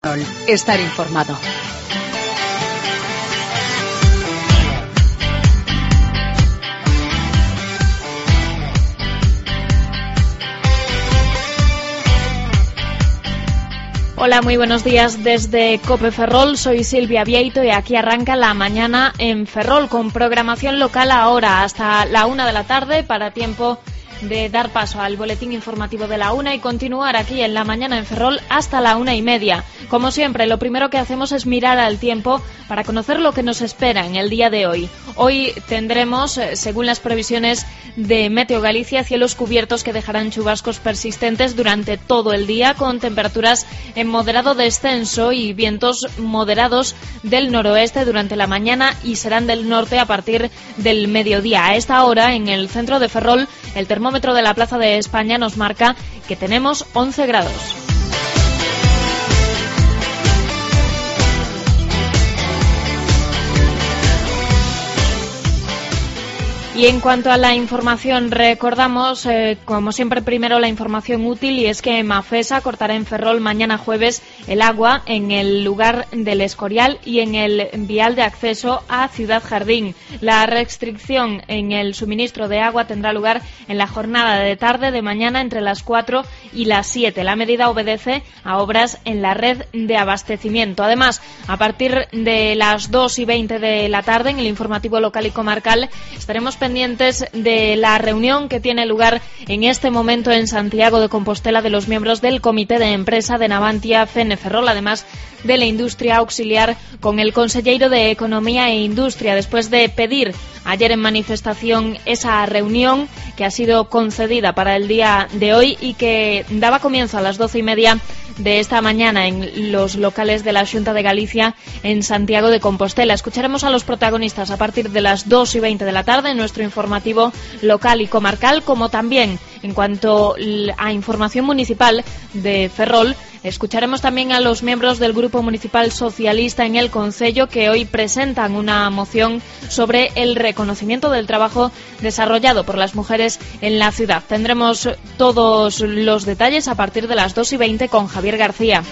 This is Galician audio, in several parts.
Ferrol. Estar informado. Hola, muy buenos días desde COPE Ferrol. Soy Silvia Vieito y aquí arranca la mañana en Ferrol con programación local ahora hasta la 1 de la tarde para tiempo de dar paso al boletín informativo de la 1 y continuar aquí en la mañana en Ferrol hasta la 1:30. Como siempre, lo primero que hacemos es mirar al tiempo para conocer lo que nos espera en el día de hoy. Hoy tendremos, según las previsiones de Meteo Galicia, cielos cubiertos que dejarán chubascos persistentes durante todo el día, con temperaturas en moderado descenso y vientos moderados del noroeste durante la mañana y serán del norte a partir del mediodía. A esta hora, en el centro de Ferrol, el termómetro de la Plaza de España nos marca que tenemos 11 grados. Y en cuanto a la información, recordamos, como siempre, primero la información útil, y es que Mafesa cortará en Ferrol mañana jueves el agua en el lugar del Escorial y en el vial de acceso a Ciudad Jardín. La restricción en el suministro de agua tendrá lugar en la jornada de tarde de mañana entre las 4 y las 7. La medida obedece a obras en la red de abastecimiento. Además, a partir de las 2:20 de la tarde, en el informativo local y comarcal, estaremos pendientes de la reunión que tiene lugar en este momento en Santiago de Compostela de los miembros del comité de empresa de Navantia Fene Ferrol, además de la industria auxiliar, con el conselleiro de Economía e Industria, después de pedir ayer en manifestación esa reunión que ha sido concedida para el día de hoy y que daba comienzo a las 12:30 de esta mañana en los locales de la Xunta de Galicia en Santiago de Compostela. Escucharemos a los protagonistas a partir de las 2:20 de la tarde en nuestro informativo local y comarcal, como también en cuanto a información municipal de Ferrol. Escucharemos también a los miembros del Grupo Municipal Socialista en el Concello, que hoy presentan una moción sobre el reconocimiento del trabajo desarrollado por las mujeres en la ciudad. Tendremos todos los detalles a partir de las 2:20 con Javier García.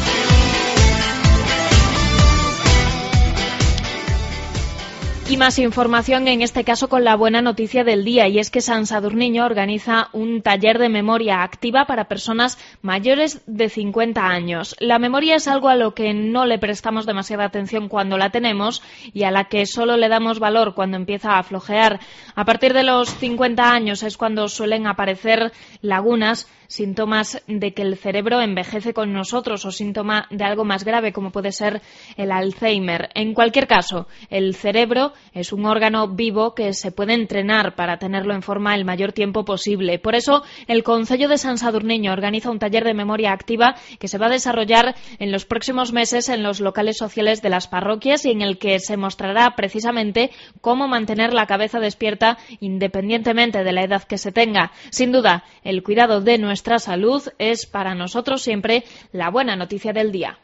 Y más información, en este caso con la buena noticia del día, y es que Sant Sadurniño organiza un taller de memoria activa para personas mayores de 50 años. La memoria es algo a lo que no le prestamos demasiada atención cuando la tenemos y a la que solo le damos valor cuando empieza a flojear. A partir de los 50 años es cuando suelen aparecer lagunas, síntomas de que el cerebro envejece con nosotros o síntoma de algo más grave como puede ser el Alzheimer. En cualquier caso, el cerebro es un órgano vivo que se puede entrenar para tenerlo en forma el mayor tiempo posible. Por eso, el Concello de Sant Sadurniño organiza un taller de memoria activa que se va a desarrollar en los próximos meses en los locales sociales de las parroquias y en el que se mostrará precisamente cómo mantener la cabeza despierta independientemente de la edad que se tenga. Sin duda, el cuidado de nuestra salud es para nosotros siempre la buena noticia del día.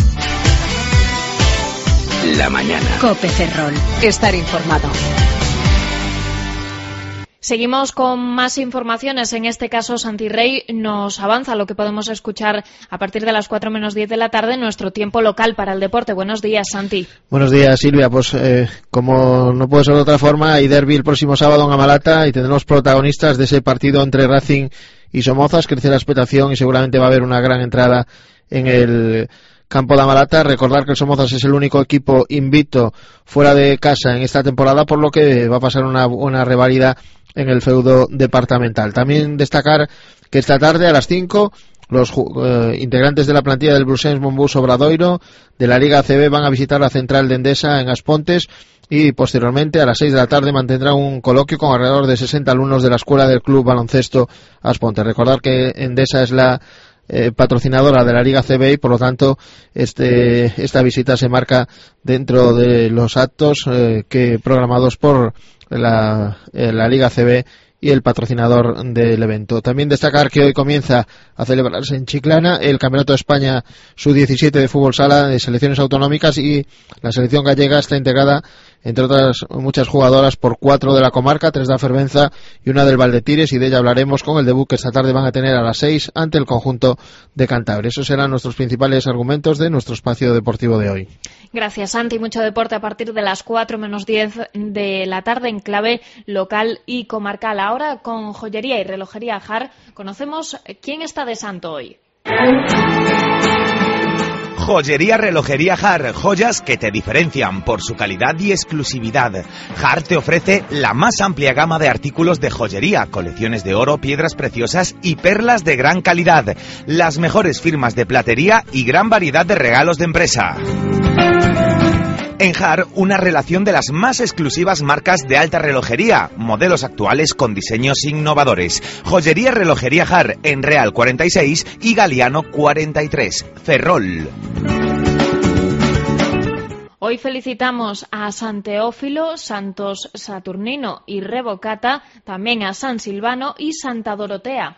La mañana. COPE Ferrol. Estar informado. Seguimos con más informaciones. En este caso, Santi Rey nos avanza lo que podemos escuchar a partir de las 4 menos 10 de la tarde en nuestro tiempo local para el deporte. Buenos días, Santi. Buenos días, Silvia. Pues como no puede ser de otra forma, hay derbi el próximo sábado en Amalata y tendremos protagonistas de ese partido entre Racing y Somozas. Crece la expectación y seguramente va a haber una gran entrada en el campo de Amalata. Recordar que el Somozas es el único equipo invicto fuera de casa en esta temporada, por lo que va a pasar una reválida en el feudo departamental. También destacar que esta tarde a las 5 los integrantes de la plantilla del Brusens Monbus Obradoiro de la Liga ACB van a visitar la central de Endesa en Aspontes y posteriormente a las 6 de la tarde mantendrá un coloquio con alrededor de 60 alumnos de la escuela del Club Baloncesto Aspontes. Recordar que Endesa es la patrocinadora de la Liga CB y por lo tanto esta visita se marca dentro de los actos que programados por la Liga CB y el patrocinador del evento. También destacar que hoy comienza a celebrarse en Chiclana el Campeonato de España Sub-17 de fútbol sala de selecciones autonómicas, y la selección gallega está integrada, entre otras muchas jugadoras, por 4 de la comarca, 3 de Afervenza y 1 del Valdetires, y de ella hablaremos con el debut que esta tarde van a tener a las 6 ante el conjunto de Cantabria. Esos serán nuestros principales argumentos de nuestro espacio deportivo de hoy. Gracias, Santi. Mucho deporte a partir de las 4 menos 10 de la tarde en clave local y comarcal. Ahora, con joyería y relojería Jar, conocemos quién está de santo hoy. Joyería Relojería Jar, joyas que te diferencian por su calidad y exclusividad. Jar te ofrece la más amplia gama de artículos de joyería, colecciones de oro, piedras preciosas y perlas de gran calidad, las mejores firmas de platería y gran variedad de regalos de empresa. En Jar, una relación de las más exclusivas marcas de alta relojería, modelos actuales con diseños innovadores. Joyería Relojería Jar, en Real 46 y Galiano 43, Ferrol. Hoy felicitamos a San Teófilo, Santos Saturnino y Revocata, también a San Silvano y Santa Dorotea.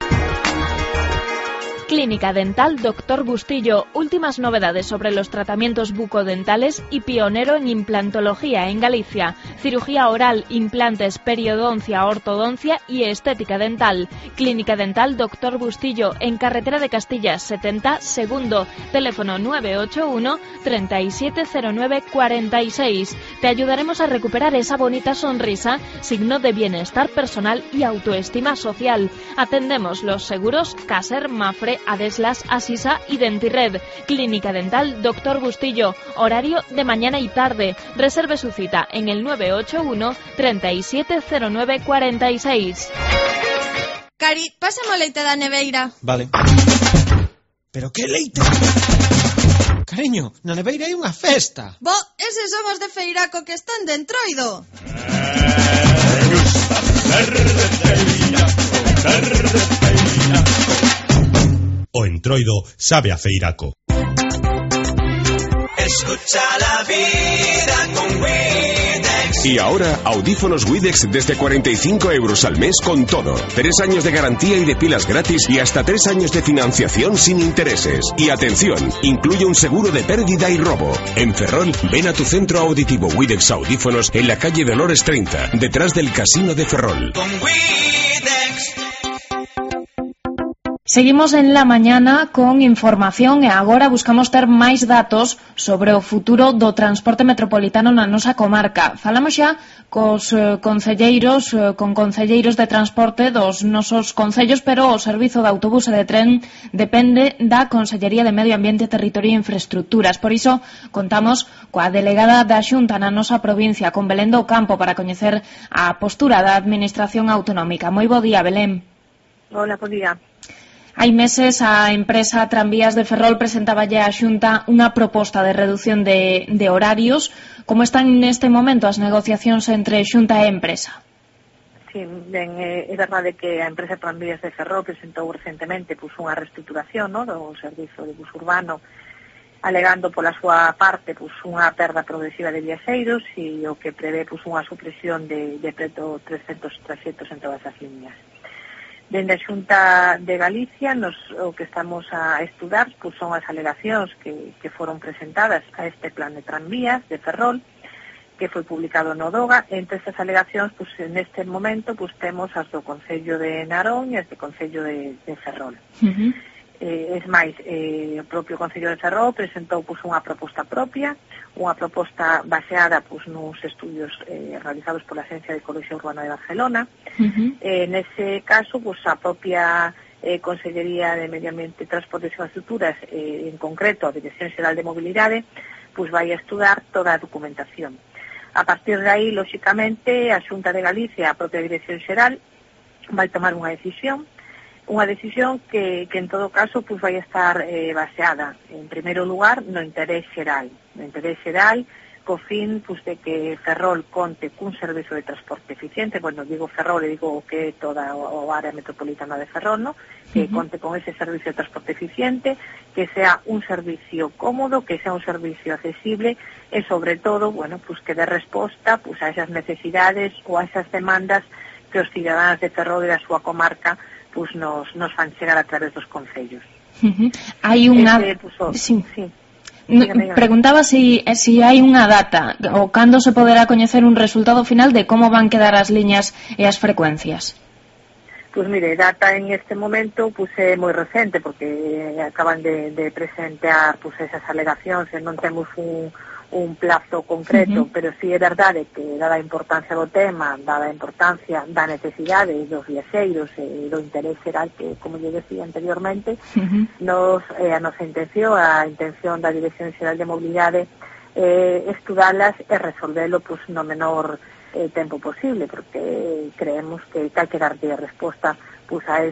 Clínica Dental Dr. Bustillo, últimas novedades sobre los tratamientos bucodentales y pionero en implantología en Galicia, cirugía oral, implantes, periodoncia, ortodoncia y estética dental. Clínica Dental Dr. Bustillo, en Carretera de Castilla 70, segundo, teléfono 981 3709 46. Te ayudaremos a recuperar esa bonita sonrisa, signo de bienestar personal y autoestima social. Atendemos los seguros Caser, Mafre, Adeslas, Asisa y Dentirred. Clínica Dental Dr. Bustillo, horario de mañana y tarde. Reserve su cita en el 981 3709 46. Cari, pásame o leite da neveira. Vale. Pero que leite? Cariño, na neveira hai unha festa. Bo, eses son os de Feiraco que están de Entroido. O Entroido sabe a Feiraco. Escucha la vida con Widex. Y ahora, audífonos Widex desde 45 € al mes con todo. 3 años de garantía y de pilas gratis y hasta 3 años de financiación sin intereses. Y atención, incluye un seguro de pérdida y robo. En Ferrol, ven a tu centro auditivo Widex Audífonos en la calle Dolores 30, detrás del Casino de Ferrol. Con Widex. Seguimos en la mañana con información e agora buscamos ter máis datos sobre o futuro do transporte metropolitano na nosa comarca. Falamos xa cos concelleiros, con concelleiros de transporte dos nosos concellos, pero o servizo de autobús e de tren depende da Consellería de Medio Ambiente, Territorio e Infraestructuras. Por iso contamos coa delegada da Xunta na nosa provincia, con Belén do Campo, para coñecer a postura da Administración Autonómica. Moi bo día, Belén. Hola, bo día. Hai meses a empresa Tranvías de Ferrol presentaba a Xunta unha proposta de reducción de horarios. Como están neste momento as negociacións entre Xunta e empresa? Sí, ben, é verdade que a empresa Tranvías de Ferrol presentou recentemente unha reestruturación, no, do servizo de bus urbano, alegando pola súa parte unha perda progresiva de viaxeiros e o que prevé unha supresión de preto 300 traxectos en todas as líneas. Dende a Xunta de Galicia, o que estamos a estudar son as alegacións que foron presentadas a este plan de tranvías de Ferrol, que foi publicado no DOGA. Entre estas alegacións, neste momento, temos as do Concello de Narón e as do Concello de Ferrol. Es máis, o propio Concello de Ferrol presentou unha proposta propia, unha proposta baseada nuns estudios realizados pola Agencia de Ecoloxía Urbana de Barcelona. Nese caso, a propia Consellería de Medio Ambiente, Transportes e Infraestructuras, en concreto a Dirección Xeral de Mobilidade, vai a estudar toda a documentación. A partir de aí, lóxicamente, a Xunta de Galicia, a propia Dirección Xeral, vai tomar unha decisión que en todo caso vai a estar baseada, en primeiro lugar, no interés xeral, co fin de que Ferrol conte cun servizo de transporte eficiente. Bueno, digo Ferrol e digo que toda a área metropolitana de Ferrol, ¿no? Que conte con ese servicio de transporte eficiente, que sea un servicio cómodo, que sea un servicio accesible e, sobre todo, bueno, que dé resposta a esas necesidades ou a esas demandas que os cidadáns de Ferrol e da súa comarca pois nos fan chegar a través dos concellos. Hai unha... Sí. Preguntaba si hai unha data ou cando se poderá coñecer un resultado final de como van quedar as liñas e as frecuencias. Pois mire, data en este momento pois é moi recente porque acaban de presentar pois esas alegacións e non temos un plazo concreto, pero sí é verdade que dada a importancia do tema, dada a importancia da necesidade dos viaxeiros e do interés xeral que, como lle decía anteriormente, a nosa intención, a intención da Dirección Xeral de Mobilidade estudalas e resolvelo pois no menor tempo posible, porque creemos que hai que darlle resposta pois a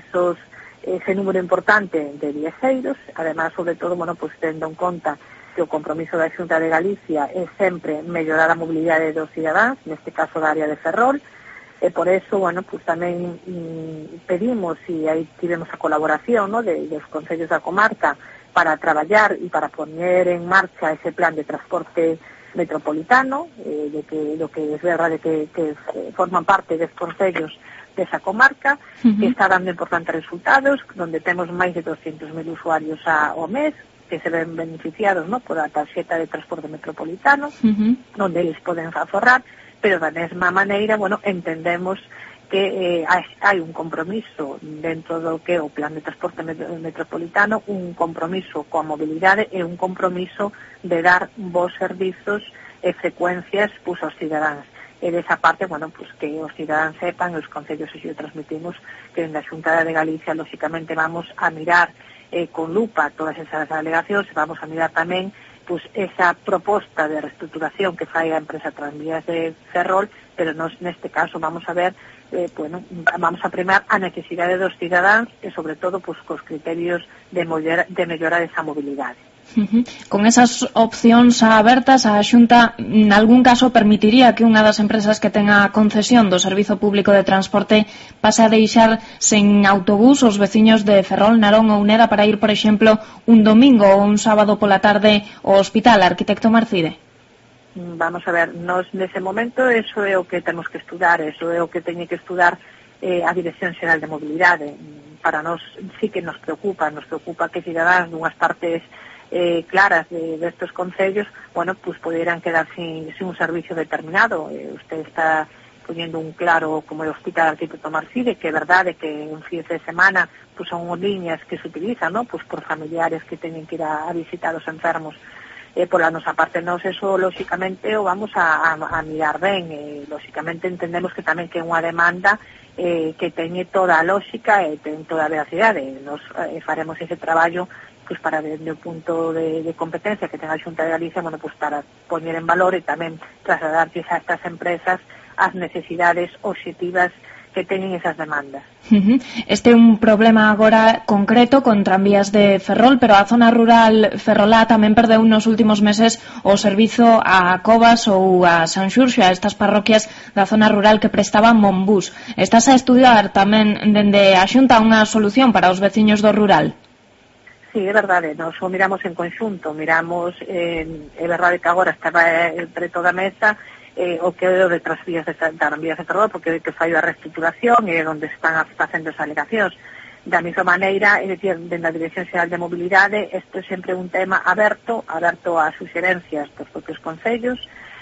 ese número importante de viaxeiros, además, sobre todo, pois tendo en conta que o compromiso da Xunta de Galicia é sempre mellorar a mobilidade dos cidadáns, neste caso da área de Ferrol, e por eso, pois tamén pedimos, e aí tivemos a colaboración dos concellos da comarca para traballar e para poner en marcha ese plan de transporte metropolitano, do que es verdade que forman parte dos concellos desa comarca, que está dando importantes resultados, donde temos máis de 200.000 usuarios ao mes, que se ven beneficiados por a tarxeta de transporte metropolitano, donde eles poden aforrar, pero da mesma maneira, entendemos que hai un compromiso dentro do que é o plan de transporte metropolitano, un compromiso coa mobilidade e un compromiso de dar bons servizos e frecuencias aos cidadáns. E desa parte, pois que os cidadáns sepan, os concellos e o transmitimos, que en la Xunta de Galicia, lógicamente, vamos a mirar con lupa todas esas alegacións, vamos a mirar tamén pois esa proposta de reestruturación que fai a empresa Tranvías de Ferrol, pero nos neste caso vamos a ver, vamos a primar a necesidade dos cidadáns e sobre todo pois cos criterios de mellorar esa mobilidade. Con esas opcións abertas, a Xunta en algún caso permitiría que unha das empresas que tenga a concesión do Servizo Público de Transporte pase a deixar sen autobús os veciños de Ferrol, Narón ou Neda para ir, por exemplo, un domingo ou un sábado pola tarde ao hospital, arquitecto Marcide? Vamos a ver, nos nese momento eso é o que temos que estudar, eso é o que teñe que estudar a Dirección Xeral de Mobilidade. Para nós sí que nos preocupa que cidadáns dunhas partes claras destes concellos, pues poderán quedar sin un servicio determinado. Usted está poniendo un claro como el Hospital Arquitecto Marcide, que é verdade que en fin de semana pues son liñas que se utilizan, ¿no? Pues por familiares que teñen que ir a visitar os enfermos. Por la nosa parte, nos eso lógicamente o vamos a mirar ben, lógicamente entendemos que tamén que é unha demanda que teñe toda a lógica e ten toda a veracidade. Nos faremos ese traballo pues para desde o punto de competencia que ten a Xunta de Galicia, pues para poñer en valor e tamén trasladarlles a estas empresas as necesidades obxectivas que teñen esas demandas. Este é un problema agora concreto con Tranvías de Ferrol, pero a zona rural ferrolá tamén perdeu nos últimos meses o servizo a Covas ou a San Xurxo, a estas parroquias da zona rural que prestaban Monbús. Estás a estudiar tamén dende a Xunta unha solución para os veciños do rural? Sí, é verdade, nos o miramos en conxunto, é verdade que agora estaba preto da mesa o que é o de Tranvías de Ferrol, porque é que fai a reestruturación e onde están facendo as alegacións. Da mesma maneira, é dicir, dentro da Dirección Xeral de Mobilidade, isto é sempre un tema aberto a suxerencias dos propios concellos.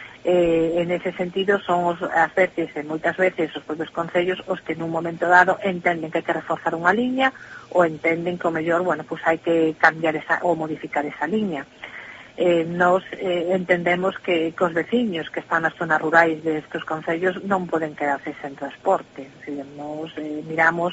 En ese sentido son moitas veces os propios concellos os que nun momento dado entenden que hai que reforzar unha liña ou entenden que o mellor, pues hai que cambiar ou modificar esa liña. Nos entendemos que os veciños que están nas zonas rurais destes concellos non poden quedarse sen transporte. Nos miramos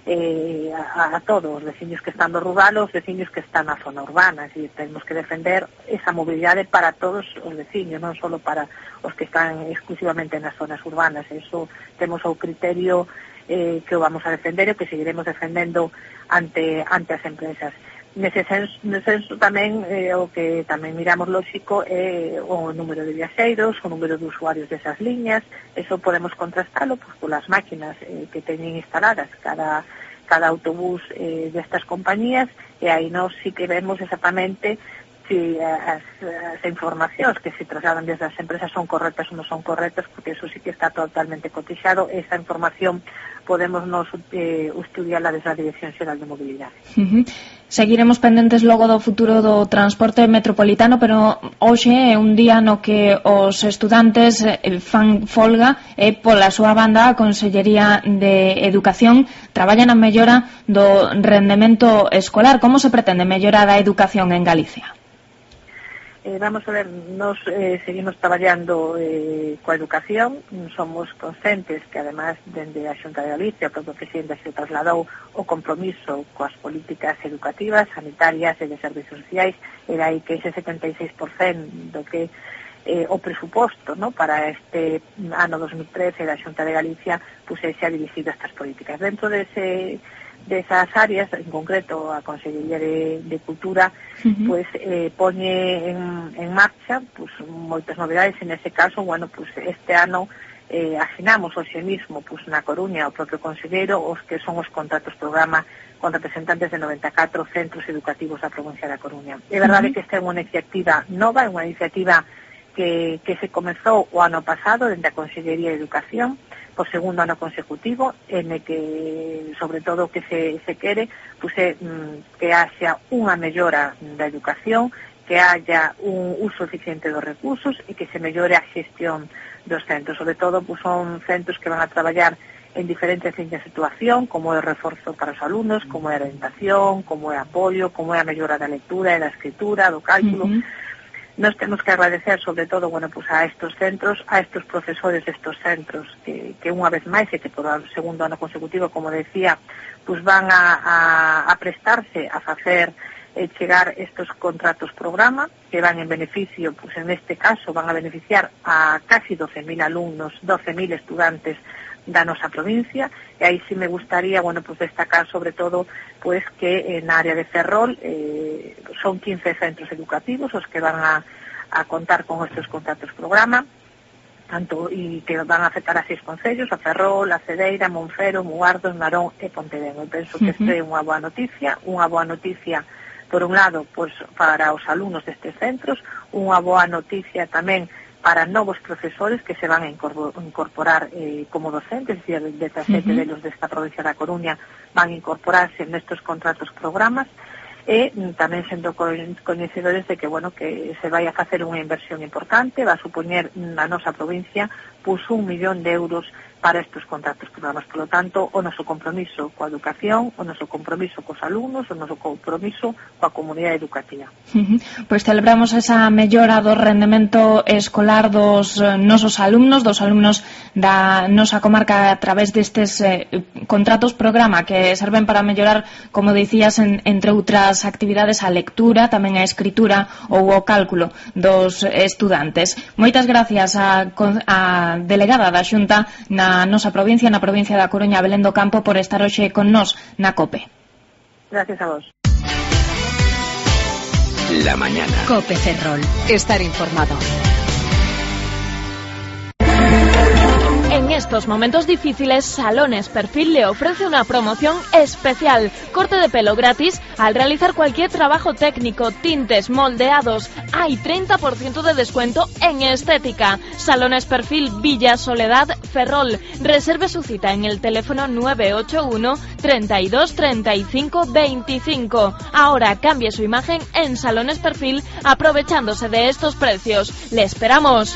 a todos os veciños que están no rural, os veciños que están na zona urbana, temos que defender esa mobilidade para todos os veciños, non só para os que están exclusivamente nas zonas urbanas. Eso temos o criterio que o vamos a defender e que seguiremos defendendo ante as empresas. Nese senso tamén o que tamén miramos lógico é o número de viaxeiros, o número de usuarios desas liñas. Eso podemos contrastalo polas máquinas que teñen instaladas cada autobús destas compañías, e aí nós sí que vemos exactamente si as informacións que se trasladan desde as empresas son correctas ou non son correctas, porque eso sí que está totalmente cotizado. Esa información podemos nos estudiarla desde a Dirección Xeral de Mobilidade. Seguiremos pendentes logo do futuro do transporte metropolitano, pero hoxe é un día no que os estudantes fan folga e pola súa banda a Consellería de Educación traballa na mellora do rendemento escolar. Como se pretende mellorar a educación en Galicia? Vamos a ver, nos seguimos traballando coa educación. Somos conscientes que además dende a Xunta de Galicia o propio presidente se trasladou o compromiso coas políticas educativas, sanitarias e de servicios sociais, era aí que ese 76% do que o presuposto, ¿no?, para este ano 2013 da Xunta de Galicia pusese a dirixido a estas políticas. Dentro desas áreas, en concreto a Consellería de Cultura, pues pone en marcha pues moitas novedades. En ese caso, bueno, pues este ano asinamos hoxe mismo pues na Coruña o propio conselleiro os que son os contratos programa con representantes de 94 centros educativos da provincia da Coruña. É verdade que esta é unha iniciativa nova, é unha iniciativa que se comezou o ano pasado dende a Consellería de Educación por segundo ano consecutivo, en el que sobre todo o que se quere pues, que haxa unha mellora da educación, que haya un uso eficiente dos recursos e que se mellore a xestión dos centros. Sobre todo pues, son centros que van a traballar en diferentes líneas de actuación, como é o reforzo para os alumnos, como é a orientación, como é apoio, como é a mellora da lectura e da escritura, do cálculo. Nos temos que agradecer sobre todo, bueno, pues a estos centros, a estos profesores destos centros que unha vez máis e que por o segundo ano consecutivo, como decía, pues van a prestarse a facer chegar estos contratos programa que van en beneficio, pues en este caso van a beneficiar a casi 12.000 alumnos, 12.000 estudantes da nosa provincia, e aí sí me gustaría, bueno, pues destacar sobre todo pues que en área de Ferrol son 15 centros educativos os que van a contar con estos contratos programa, tanto e que van a afectar a 6 concellos, a Ferrol, a Cedeira, Monfero, Mugardos, Narón e Pontedén. Eu penso que este é unha boa noticia por un lado, pues para os alumnos destes centros, unha boa noticia tamén para novos profesores que se van a incorporar como docentes, es decir, 17 delos desta provincia da Coruña van a incorporarse nestes contratos programas, e tamén sendo coñecedores de que, bueno, que se vai a facer unha inversión importante, va a supoñer na nosa provincia pues 1 millón de euros para estes contratos programas. Por lo tanto, o noso compromiso coa educación, o noso compromiso cos alumnos, o noso compromiso coa comunidade educativa. Pois celebramos esa mellora do rendemento escolar dos nosos alumnos, dos alumnos da nosa comarca a través destes contratos programa que serven para mellorar, como dicías, entre outras actividades, a lectura, tamén a escritura ou o cálculo dos estudantes. Moitas gracias a delegada da Xunta na nosa provincia, na provincia da Coruña, Belén do Campo, por estar hoxe con nós na COPE. Gracias a vos. La mañana. COPE Ferrol. Estar informado. En estos momentos difíciles, Salones Perfil le ofrece una promoción especial. Corte de pelo gratis al realizar cualquier trabajo técnico, tintes, moldeados. Hay 30% de descuento en estética. Salones Perfil Villa Soledad, Ferrol. Reserve su cita en el teléfono 981 32 35 25. Ahora cambie su imagen en Salones Perfil aprovechándose de estos precios. ¡Le esperamos!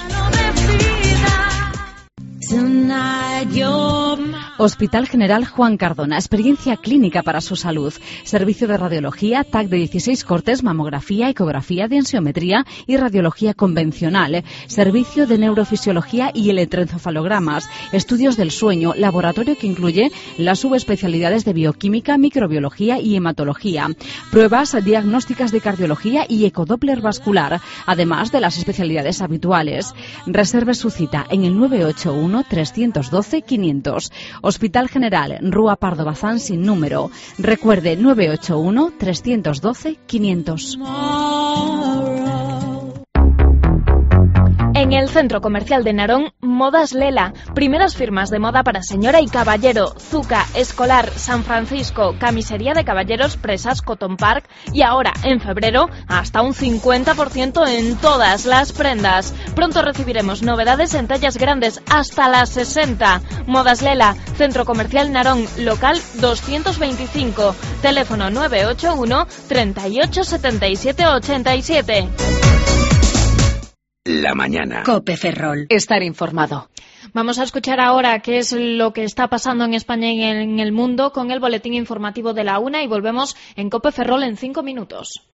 Hospital General Juan Cardona, experiencia clínica para su salud. Servicio de radiología, TAC de 16 cortes, mamografía, ecografía, densiometría y radiología convencional. Servicio de neurofisiología y electroencefalogramas. Estudios del sueño, laboratorio que incluye las subespecialidades de bioquímica, microbiología y hematología. Pruebas diagnósticas de cardiología y ecodoppler vascular, además de las especialidades habituales. Reserve su cita en el 981 312 500. Hospital General, Rúa Pardo Bazán sin número. Recuerde, 981 312 500. En el Centro Comercial de Narón, Modas Lela. Primeras firmas de moda para señora y caballero. Zuca, Escolar, San Francisco, camisería de caballeros, Presas, Cotton Park. Y ahora, en febrero, hasta un 50% en todas las prendas. Pronto recibiremos novedades en tallas grandes, hasta las 60. Modas Lela, Centro Comercial Narón, local 225. Teléfono 981 38 77 87. La mañana. Cope Ferrol. Estar informado. Vamos a escuchar ahora qué es lo que está pasando en España y en el mundo con el boletín informativo de la 1 y volvemos en Cope Ferrol en 5 minutos.